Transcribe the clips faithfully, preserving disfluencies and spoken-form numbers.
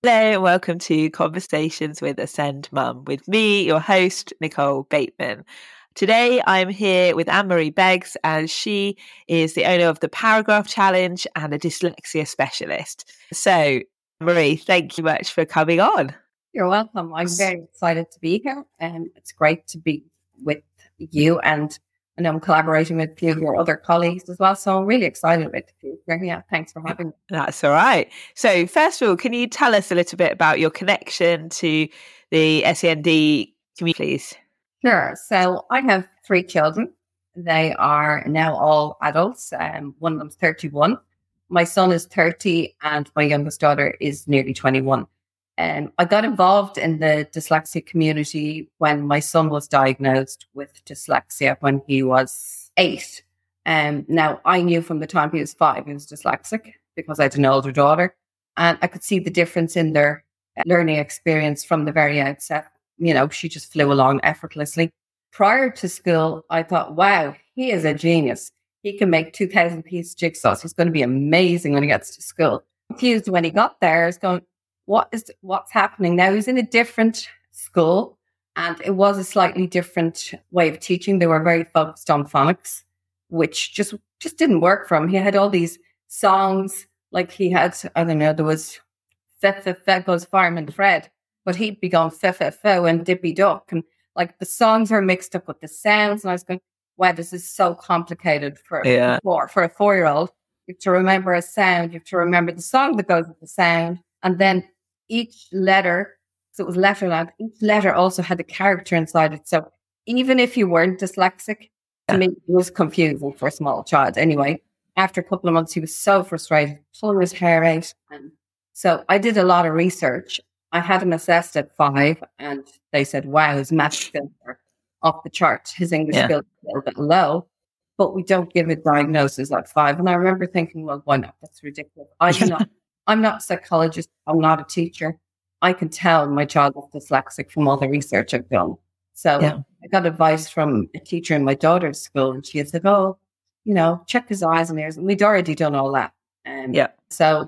Hello, and welcome to Conversations with Ascend Mum with me, your host, Nicole Bateman. Today, I'm here with Anne-Marie Beggs, and she is the owner of the Paragraph Challenge and a dyslexia specialist. So, Marie, thank you much for coming on. You're welcome. I'm very excited to be here, and it's great to be with you. And I know I'm collaborating with a few of your other colleagues as well, so I'm really excited about the future. Yeah, thanks for having me. That's all right. So, first of all, can you tell us a little bit about your connection to the S E N D community, please? Sure. So, I have three children. They are now all adults. Um, one of them's thirty-one. My son is thirty, and my youngest daughter is nearly twenty-one. Um, I got involved in the dyslexia community when my son was diagnosed with dyslexia when he was eight. Um, now, I knew from the time he was five he was dyslexic because I had an older daughter, and I could see the difference in their learning experience from the very outset. You know, she just flew along effortlessly. Prior to school, I thought, wow, he is a genius. He can make two thousand piece jigsaws. He's going to be amazing when he gets to school. Confused when he got there, I was going, what is what's happening now? He's in a different school, and it was a slightly different way of teaching. They were very focused on phonics, which just just didn't work for him. He had all these songs, like he had, I don't know, there was Fe Fe Fe goes Fireman Fred, but he'd be going Fe Fe Fe and Dippy Duck, and like the songs are mixed up with the sounds, and I was going, wow, this is so complicated for Yeah. for, for a four year old. You have to remember a sound, you have to remember the song that goes with the sound. And then each letter, so it was letterland, each letter also had a character inside it. So even if you weren't dyslexic, to me, it was confusing for a small child. Anyway, after a couple of months, he was so frustrated, pulling his hair out. And so I did a lot of research. I had him assessed at five, and they said, wow, his math skills are off the chart. His English Yeah. skills are a little bit low, but we don't give a diagnosis at five. And I remember thinking, well, why not? That's ridiculous. I'm not. I'm not a psychologist. I'm not a teacher. I can tell my child is dyslexic from all the research I've done. So Yeah. I got advice from a teacher in my daughter's school, and she said, oh, you know, check his eyes and ears. And we'd already done all that. Um, Yeah. So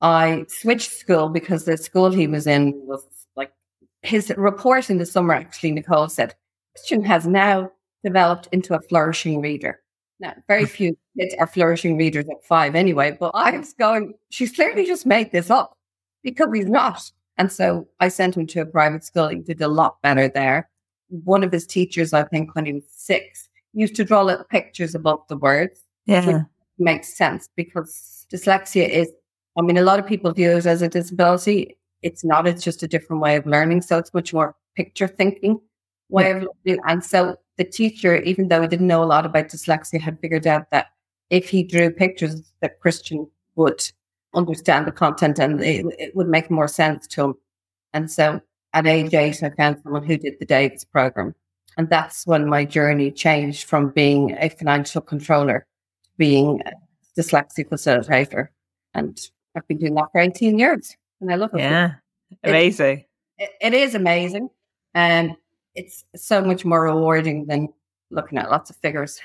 I switched school because the school he was in was like, his report in the summer, actually, Nicole said, Christian has now developed into a flourishing reader. Now, very few kids are flourishing readers at five anyway, but I was going, she's clearly just made this up because he's not. And so I sent him to a private school. He did a lot better there. One of his teachers, I think when he was six, used to draw little pictures above the words. Yeah. Which makes sense because dyslexia is, I mean, a lot of people view it as a disability. It's not, it's just a different way of learning. So it's much more picture thinking way yeah. of learning. And so the teacher, even though he didn't know a lot about dyslexia, had figured out that if he drew pictures, that Christian would understand the content and it, it would make more sense to him. And so at age eight, I found someone who did the Davis program. And that's when my journey changed from being a financial controller to being a dyslexia facilitator. And I've been doing that for eighteen years. And I love it. Yeah. Amazing. It, it, it is amazing. And it's so much more rewarding than looking at lots of figures.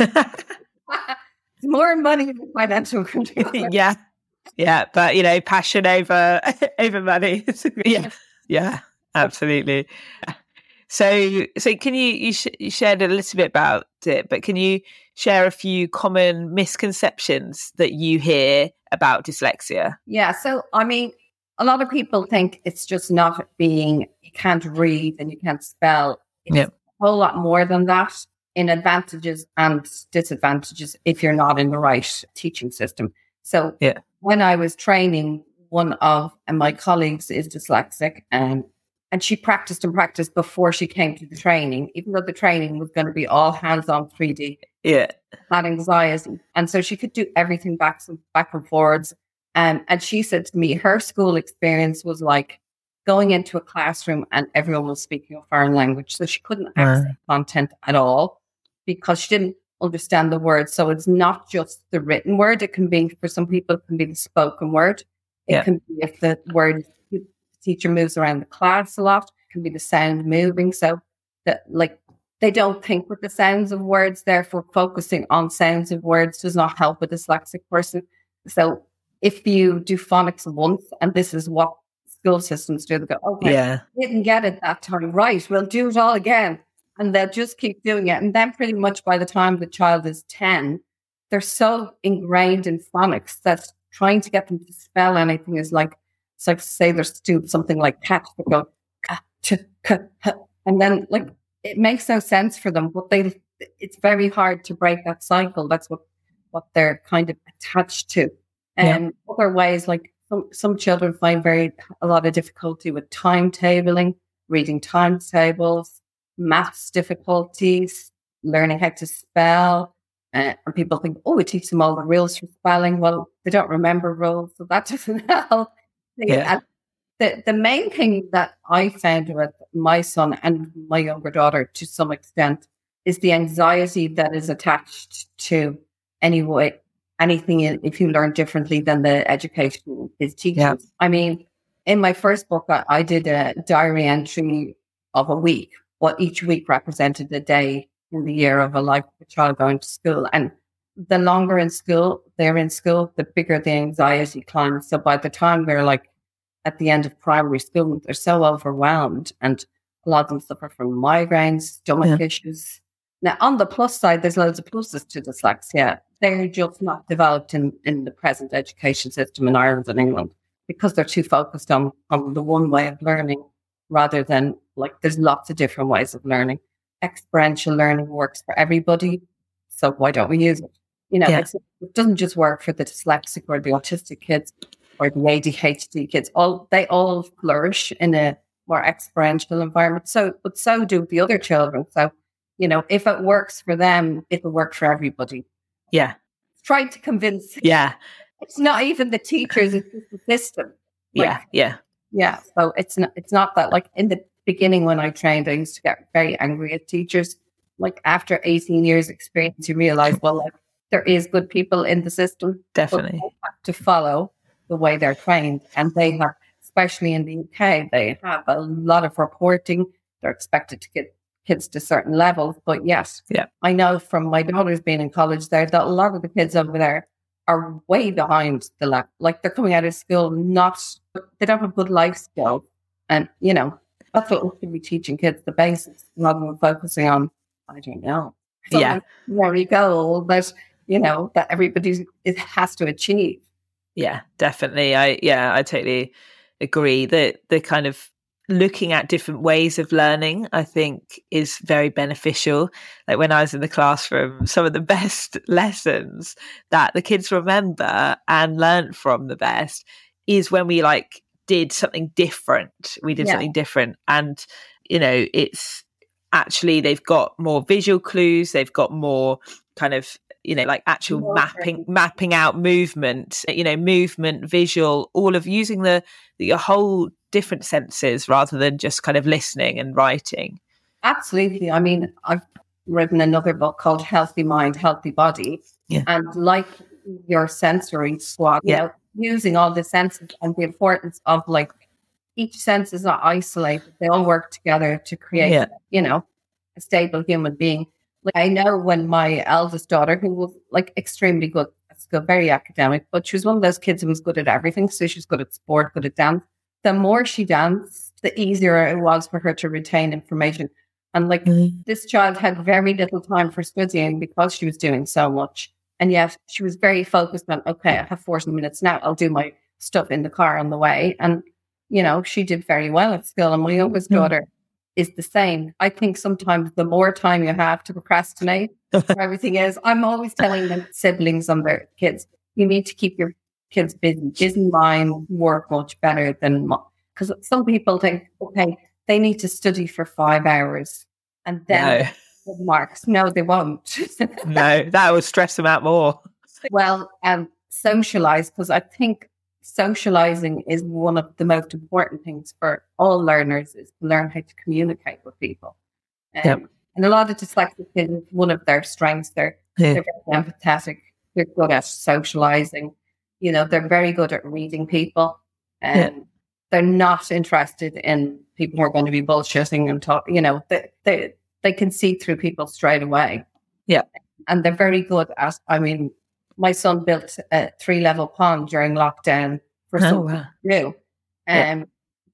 More money than financial control. Yeah. Yeah. But, you know, passion over, over money. Yeah. Yeah, absolutely. So, so can you, you, sh- you shared a little bit about it, but can you share a few common misconceptions that you hear about dyslexia? Yeah. So, I mean, a lot of people think it's just not being, you can't read and you can't spell. It's yep. a whole lot more than that in advantages and disadvantages if you're not in the right teaching system. So yeah. when I was training, one of my colleagues is dyslexic and, and she practiced and practiced before she came to the training, even though the training was going to be all hands-on three D. Yeah. Had anxiety. And so she could do everything back, back and forwards. Um, and she said to me, her school experience was like going into a classroom and everyone was speaking a foreign language. So she couldn't access uh. content at all because she didn't understand the words. So it's not just the written word. It can be, for some people, it can be the spoken word. It yeah. can be if the word, the teacher moves around the class a lot. It can be the sound moving. So that, like, they don't think with the sounds of words. Therefore, focusing on sounds of words does not help a dyslexic person. So if you do phonics once, and this is what school systems do. They go, okay, Yeah. didn't get it that time. Right, we'll do it all again. And they'll just keep doing it. And then pretty much by the time the child is ten, they're so ingrained in phonics that trying to get them to spell anything is like, it's like say they're stupid, something like cat, they go, ka, ch, ka, ha. And then like, it makes no sense for them, but they, it's very hard to break that cycle. That's what, what they're kind of attached to. And yeah. Other ways, like some, some children find very, a lot of difficulty with timetabling, reading timetables, maths difficulties, learning how to spell. Uh, and people think, oh, we teach them all the rules for spelling. Well, they don't remember rules, so that doesn't help. Yeah. And the, the main thing that I found with my son and my younger daughter to some extent is the anxiety that is attached to any way, anything in, if you learn differently than the education is teaching. Yeah. I mean, in my first book, I, I did a diary entry of a week. What each week represented a day in the year of a life of a child going to school. And the longer in school, they're in school, the bigger the anxiety climbs. So by the time they're like at the end of primary school, they're so overwhelmed. And a lot of them suffer from migraines, stomach yeah. issues. Now, on the plus side, there's loads of pluses to dyslexia. They're just not developed in, in the present education system in Ireland and England because they're too focused on, on the one way of learning rather than like there's lots of different ways of learning. Experiential learning works for everybody. So why don't we use it? You know, yeah. it's, it doesn't just work for the dyslexic or the autistic kids or the A D H D kids. All they all flourish in a more experiential environment. So, but so do the other children. So, you know, if it works for them, it'll work for everybody. Yeah. Trying to convince. Yeah. It's not even the teachers, it's just the system. Like, yeah. Yeah. Yeah. So it's not, it's not that like in the beginning when I trained, I used to get very angry at teachers. Like after eighteen years experience, you realize, well, like there is good people in the system. Definitely. But they have to follow the way they're trained. And they have, especially in the U K, they have a lot of reporting. They're expected to get kids to certain levels. But yes, yeah. I know from my daughters being in college there that a lot of the kids over there are way behind the level. Like they're coming out of school, not, they don't have good life skills. And, you know, that's what we should be teaching kids, the basics, rather than focusing on, I don't know. Yeah. There we go. But, you know, that everybody it has to achieve. Yeah, definitely. I, yeah, I totally agree that the kind of looking at different ways of learning, I think, is very beneficial. Like when I was in the classroom, some of the best lessons that the kids remember and learnt from the best is when we like did something different. We did yeah. something different. And, you know, it's actually, they've got more visual clues. They've got more kind of, you know, like actual more mapping, great. mapping out movement, you know, movement, visual, all of using the, the whole different senses rather than just kind of listening and writing. Absolutely. I mean, I've written another book called Healthy Mind, Healthy Body. Yeah. And like your sensory squad, yeah. you know, using all the senses and the importance of like each sense is not isolated. They all work together to create, yeah. you know, a stable human being. Like I know when my eldest daughter, who was like extremely good at school, very academic, but she was one of those kids who was good at everything. So she was good at sport, good at dance. The more she danced, the easier it was for her to retain information. And like mm-hmm. this child had very little time for studying because she was doing so much. And yet she was very focused on, okay, I have forty minutes now. I'll do my stuff in the car on the way. And, you know, she did very well at school. And my youngest mm-hmm. daughter is the same. I think sometimes the more time you have to procrastinate, everything is. I'm always telling them, siblings and their kids, you need to keep your kids busy. Busy mind work much better than, because some people think, okay, they need to study for five hours and then no. marks. No, they won't. No, that will stress them out more. Well, um, socialize, because I think socializing is one of the most important things for all learners, is to learn how to communicate with people. Um, yep. And a lot of dyslexic kids, one of their strengths, they're, yeah. they're very empathetic. They're good at socializing. You know, they're very good at reading people. And yeah. they're not interested in people who are going to be bullshitting and talk, you know, they, they, they can see through people straight away. Yeah. And they're very good at, I mean, my son built a three level pond during lockdown for oh, something wow. new. Um, yeah.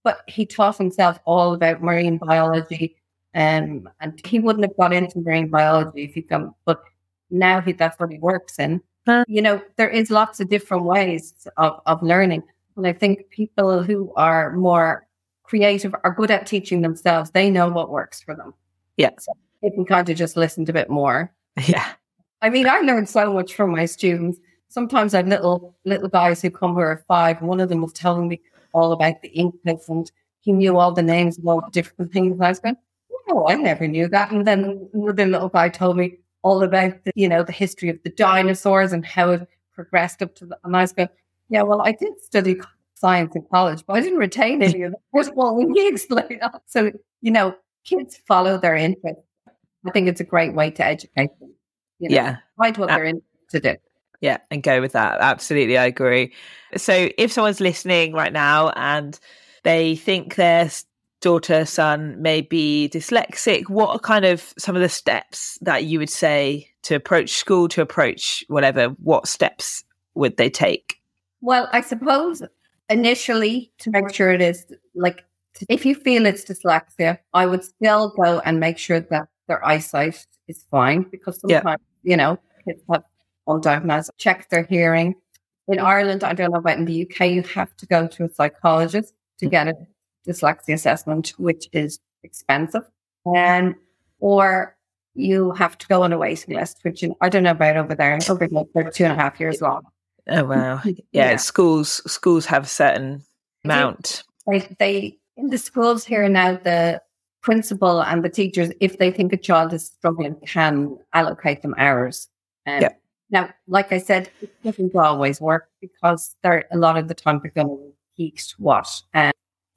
but he taught himself all about marine biology. Um, and he wouldn't have got into marine biology if he'd come, but now he, that's what he works in. Uh, you know, there is lots of different ways of, of learning. And I think people who are more creative are good at teaching themselves. They know what works for them. Yeah. So they can kind of just listen a bit more. Yeah. I mean, I learned so much from my students. Sometimes I have little little guys who come who are five. One of them was telling me all about the inklets, and he knew all the names of all the different things. And I was going, oh, I never knew that. And then the little guy told me all about the, you know, the history of the dinosaurs and how it progressed up to the, and I was going, yeah, well, I did study science in college, but I didn't retain any of it. First of all, when you explain that. So, you know, kids follow their interest. I think it's a great way to educate them. You know, yeah. find what uh, they're interested in. Yeah, and go with that. Absolutely, I agree. So if someone's listening right now and they think their daughter, son may be dyslexic, what are kind of some of the steps that you would say to approach school, to approach whatever, what steps would they take? Well, I suppose initially to make sure it is, like, if you feel it's dyslexia, I would still go and make sure that their eyesight is fine, because sometimes, yeah. you know, kids have undiagnosed, check their hearing. In Ireland, I don't know about in the U K, you have to go to a psychologist to get a dyslexia assessment, which is expensive. And, or you have to go on a waiting list, which I don't know about over there. Over there, they're two and a half years long. Oh, wow. Yeah, yeah. Schools schools have a certain amount. They, they in the schools here now, the principal and the teachers, if they think a child is struggling, can allocate them hours. Um, yeah. Now, like I said, it doesn't always work, because they're a lot of the time they're going to repeat what um,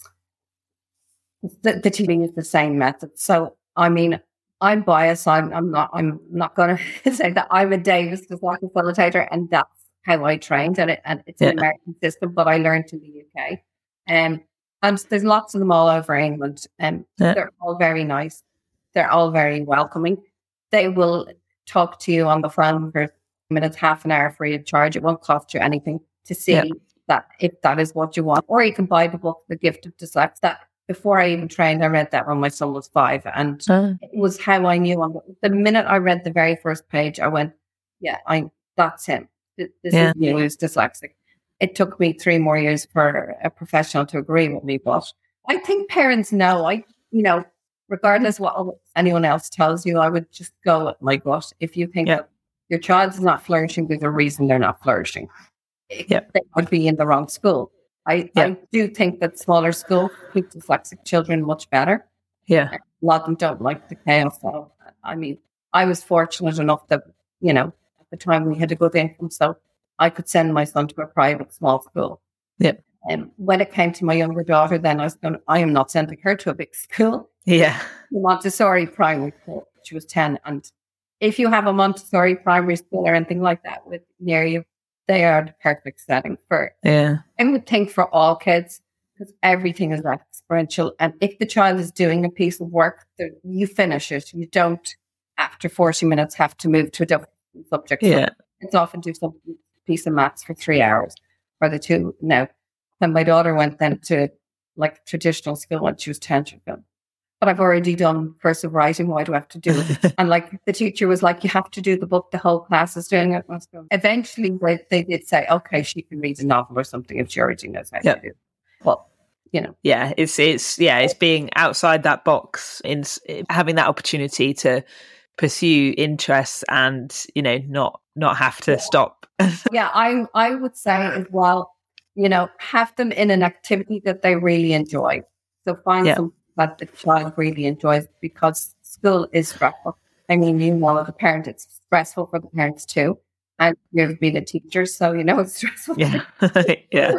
the, the teaching is the same method. So, I mean, I'm biased. I'm, I'm not. I'm not going to say that I'm a Davis dyslexia facilitator, and that's how I trained, and it and it's yeah. an American system, but I learned in the U K. Um, and there's lots of them all over England, and yeah. they're all very nice. They're all very welcoming. They will talk to you on the phone for minutes, half an hour free of charge. It won't cost you anything to see yeah. that if that is what you want. Or you can buy the book, The Gift of Dyslexia. That before I even trained, I read that when my son was five, and uh. it was how I knew. On the, the minute I read the very first page, I went, "Yeah, I that's him. This yeah. is you who's dyslexic." It took me three more years for a professional to agree with me, but I think parents know. I, you know, regardless what anyone else tells you, I would just go with my gut. If you think yeah. that your child is not flourishing, there's a reason they're not flourishing. Yeah. They would be in the wrong school. I, yeah. I do think that smaller schools keep dyslexic children much better. Yeah. A lot of them don't like the chaos. So, I mean, I was fortunate enough that, you know, at the time we had a good income, so I could send my son to a private small school. Yeah. And when it came to my younger daughter, then I was going, I am not sending her to a big school. Yeah. Montessori primary school. She was ten, and if you have a Montessori primary school or anything like that with near you, they are the perfect setting for it. Yeah. I would think for all kids, because everything is experiential. And if the child is doing a piece of work, you finish it. You don't, after forty minutes, have to move to a different subject. Yeah. So it's often do some piece of maths for three hours or the two. Now, when my daughter went then to like traditional school when she was ten, she was, but I've already done cursive writing. Why do I have to do it? And like the teacher was like, you have to do the book. The whole class is doing it. Eventually, they, they did say, okay, she can read a novel or something if she already knows how yep. to do it. Well, you know, yeah, it's it's yeah, it's being outside that box, in having that opportunity to pursue interests, and you know, not not have to yeah. stop. yeah, I I would say as well, you know, have them in an activity that they really enjoy. So find yeah. some. that the child really enjoys, because school is stressful. I mean, you know, as a parent, it's stressful for the parents too. And you've been a teacher, so you know it's stressful. Yeah. yeah.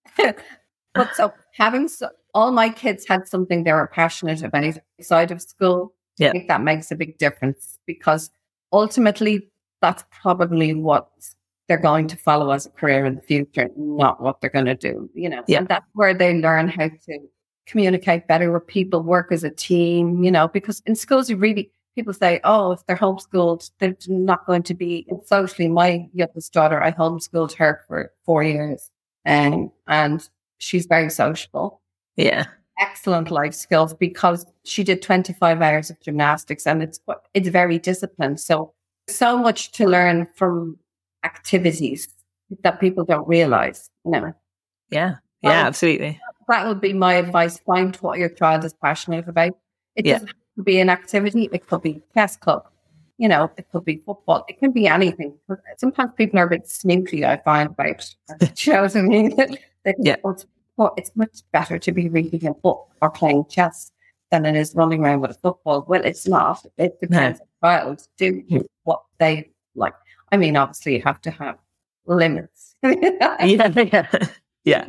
But so having so, all my kids had something they were passionate about outside of school. Yeah. I think that makes a big difference, because ultimately that's probably what they're going to follow as a career in the future, not what they're going to do, you know. Yeah. And that's where they learn how to communicate better with people, work as a team, you know, because in schools you really, people say, oh, if they're homeschooled, they're not going to be socially. My youngest daughter, I homeschooled her for four years and, and she's very sociable. Yeah. excellent life skills because she did twenty-five hours of gymnastics, and it's it's very disciplined. So, so much to learn from activities that people don't realize, you know. Yeah, yeah, Um, absolutely. that would be my advice. Find what your child is passionate about. It Yeah. doesn't have to be an activity. It could be chess club. You know, it could be football. It can be anything. Sometimes people are a bit snooty, I find, about it. You know what I mean? They- Yeah. It's, well, it's much better to be reading a book or playing chess than it is running around with a football. Well, it's not. It depends on the child. Do what they like. I mean, obviously, you have to have limits. Yeah, yeah, yeah,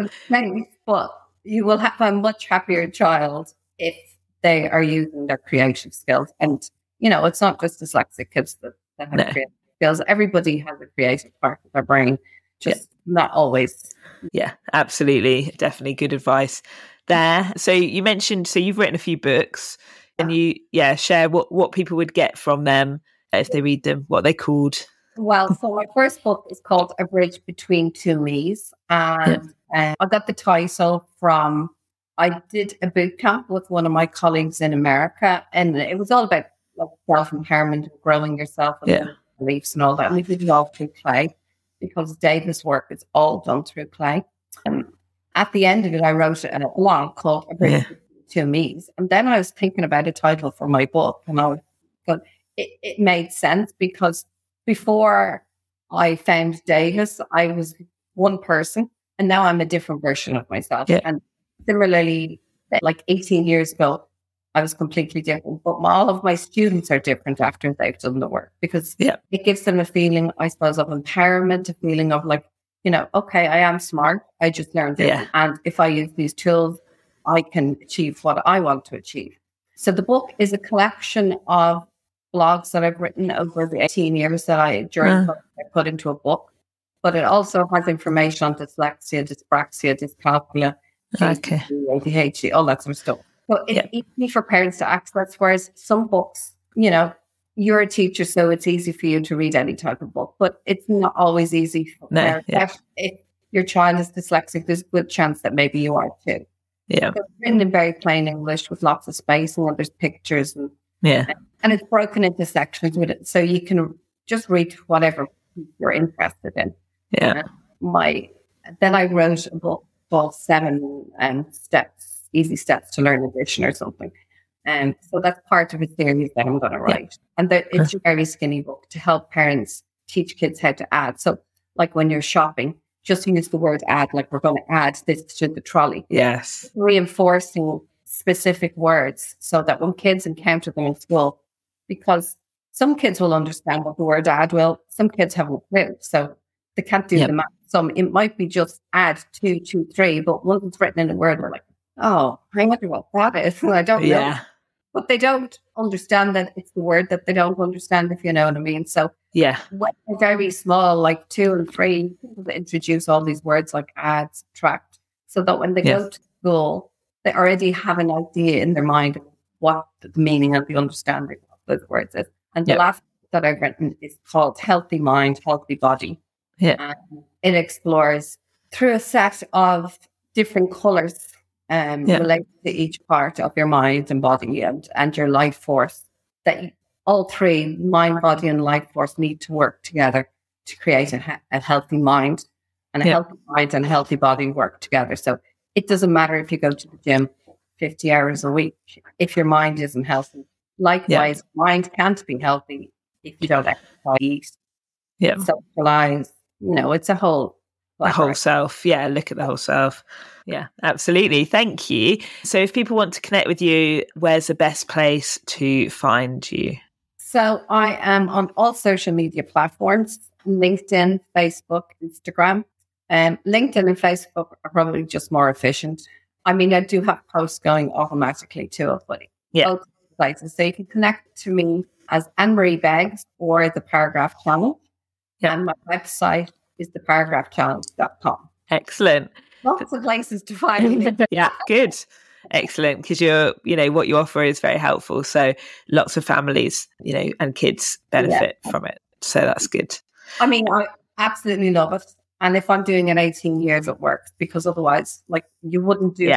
But you will have a much happier child if they are using their creative skills. And, you know, it's not just dyslexic kids that, that have No. creative skills. Everybody has a creative part of their brain, just not always. yeah, absolutely. Definitely good advice there. So you mentioned, so you've written a few books. Can you, yeah, share what, what people would get from them if they read them, what they called? Well, so my first book is called A Bridge Between Two Me's. And uh, I got the title from, I did a boot camp with one of my colleagues in America, and it was all about like, self-empowerment, growing yourself and Yeah. beliefs and all that. And we did it all through play because David's work is all done through play. Um, at the end of it, I wrote a blog called A Bridge Yeah. Between Two Me's. And then I was thinking about a title for my book, and I was going, it, it made sense because before I found Davis, I was one person, and now I'm a different version of myself. Yeah. And similarly, like eighteen years ago, I was completely different. But my, all of my students are different after they've done the work because Yeah. it gives them a feeling, I suppose, of empowerment, a feeling of like, you know, okay, I am smart. I just learned this. Yeah. And if I use these tools, I can achieve what I want to achieve. So the book is a collection of blogs that I've written over the eighteen years that I during Uh. I put into a book, but it also has information on dyslexia, dyspraxia, dyscalculia, Okay. A D H D, all that sort of stuff. So it's Yeah. easy for parents to access, whereas some books, you know, you're a teacher, so it's easy for you to read any type of book, but it's not always easy for No, parents. yeah. If your child is dyslexic, there's a good chance that maybe you are too. Yeah. So it's written in very plain English with lots of space and there's pictures and Yeah. and it's broken into sections with it, so you can just read whatever you're interested in. Yeah. Uh, my then I wrote a book called Seven um, Steps, Easy Steps to Learn Addition or something. And um, so that's part of a series that I'm going to write. Yeah. And the, it's a very skinny book to help parents teach kids how to add. So, like when you're shopping, just use the word add, like we're going to add this to the trolley. Yes. Reinforcing specific words so that when kids encounter them in school, because some kids will understand what the word add will, some kids haven't clue, so they can't do Yep. the math. Some it might be just add two, two, three, but once it's written in a word, we're like, oh, I wonder what that is. I don't know. Yeah. But they don't understand that it's the word that they don't understand, if you know what I mean. So Yeah. when they're very small, like two and three, people introduce all these words like add, subtract, so that when they Yeah. go to school, they already have an idea in their mind of what the meaning and the understanding of those words is. And the Yep. last book that I've written is called Healthy Mind, Healthy Body. Yeah. And it explores through a set of different colours um, Yeah. related to each part of your mind and body and, and your life force, that you, all three, mind, body and life force, need to work together to create a, he- a healthy mind, and a Yeah. healthy mind and a healthy body work together. So it doesn't matter if you go to the gym fifty hours a week if your mind isn't healthy. Likewise, mind can't be healthy if you don't exercise, eat, Yeah. socialize. You know, it's a whole The whole self. Yeah. Look at the whole self. Yeah, absolutely. Thank you. So if people want to connect with you, where's the best place to find you? So I am on all social media platforms, LinkedIn, Facebook, Instagram. Um, LinkedIn and Facebook are probably just more efficient. I mean, I do have posts going automatically to it, but Yeah. both places. So you can connect to me as Anne-Marie Beggs or the Paragraph Channel. Yeah. And my website is the paragraph channel dot com. Excellent. Lots of places to find me. Yeah, good. Excellent. Because you're, you know, what you offer is very helpful. So lots of families, you know, and kids benefit Yeah. from it. So that's good. I mean, I absolutely love it. And if I'm doing it eighteen years, it works, because otherwise, like, you wouldn't do Yeah. something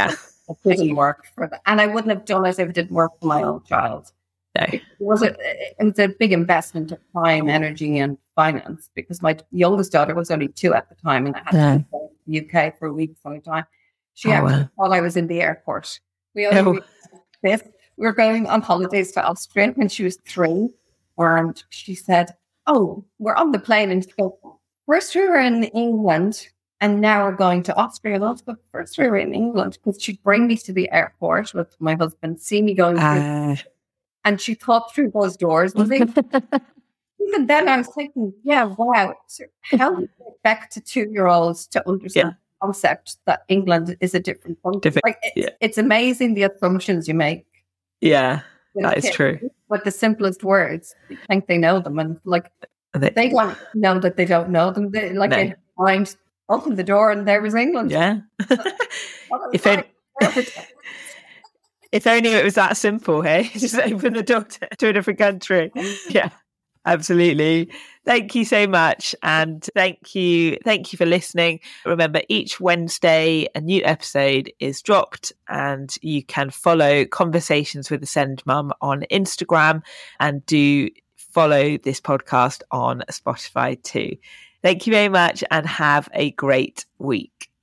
it didn't work for that. And I wouldn't have done it if it didn't work for my own child. No. It was a, it was a big investment of time, energy, and finance because my youngest daughter was only two at the time, and I had Yeah. to go to the U K for a week at a time. She Oh, actually wow. thought I was in the airport. We only Oh. reached fifth. We were going on holidays to Austria when she was three, and she said, "Oh, we're on the plane," and she goes, "First we were in England, and now we're going to Austria." And I was like, "First we were in England," because she'd bring me to the airport with my husband, see me going through. Uh, And she thought through those doors. Was it? Even then, I was thinking, yeah, wow. So how do you expect to two-year-olds to understand Yeah. the concept that England is a different country? Different- Like, it, yeah. It's amazing the assumptions you make. yeah, with that is kids. true. With the simplest words, you think they know them. And like, And they- they don't know that they don't know them. They, like, No. they find, open the door and there was England. Yeah. Oh, If right. it- Perfect. If only it was that simple, hey? Just open the door to, to a different country. Yeah, absolutely. Thank you so much. And thank you. Thank you for listening. Remember, each Wednesday, a new episode is dropped, and you can follow Conversations with a Send Mum on Instagram, and do follow this podcast on Spotify too. Thank you very much, and have a great week.